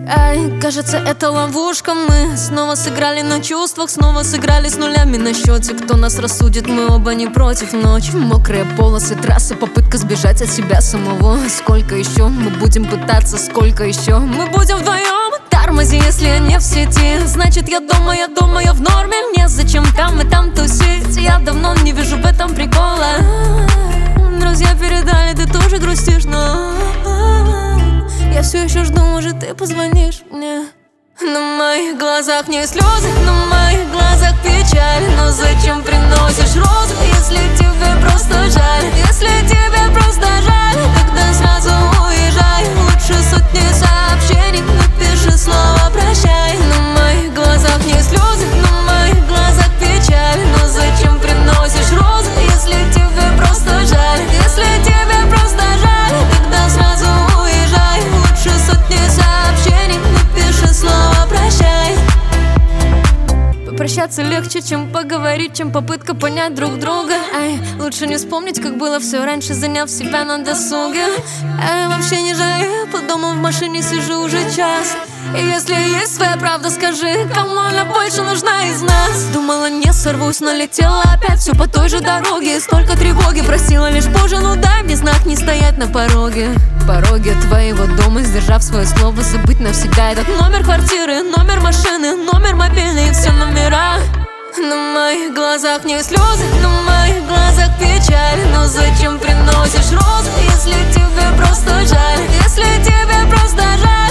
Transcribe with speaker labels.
Speaker 1: Ай, кажется, это ловушка. Мы снова сыграли на чувствах, снова сыграли с нулями на счете. Кто нас рассудит, мы оба не против. Ночь, мокрые полосы, трассы, попытка сбежать от себя самого. Сколько еще мы будем пытаться, сколько еще мы будем вдвоем? Тормози, если я не в сети, значит я дома, я в норме. Незачем там и там тусить, я давно не вижу в этом прикола. Друзья передали, ты тоже грустишь, но я все еще жду, может ты позвонишь мне. На моих глазах не слезы, на моих глазах печаль. Но зачем приносишь розы, если тебе просто жаль? Если тебе просто жаль, тогда сразу уезжай. Лучше сотни сообщений, напиши слово прощай. На моих глазах не слезы, на моих глазах печаль. Но зачем приносишь розы, если тебе просто жаль? Если тебе просто жаль, тогда сразу уезжай. Лучше сотни сообщений, напиши слово прощай. Попрощаться легче, чем поговорить, чем попытка понять друг друга. Ай, лучше не вспомнить, как было все раньше, заняв себя на досуге. Ай, вообще не жалею, по дому в машине сижу уже час. И если есть своя правда, скажи, кому она больше нужна из нас? Думала, не сорвусь, но летела опять все по той же дороге. И столько тревоги, просила лишь позже, ну дай мне знак не стоять на пороге. Пороге твоего дома, сдержав свое слово, забыть навсегда этот номер квартиры, номер машины, номер мобильный и все номера. На моих глазах не слезы, на моих глазах печаль. Но зачем приносишь розы, если тебе просто жаль? Если тебе просто жаль?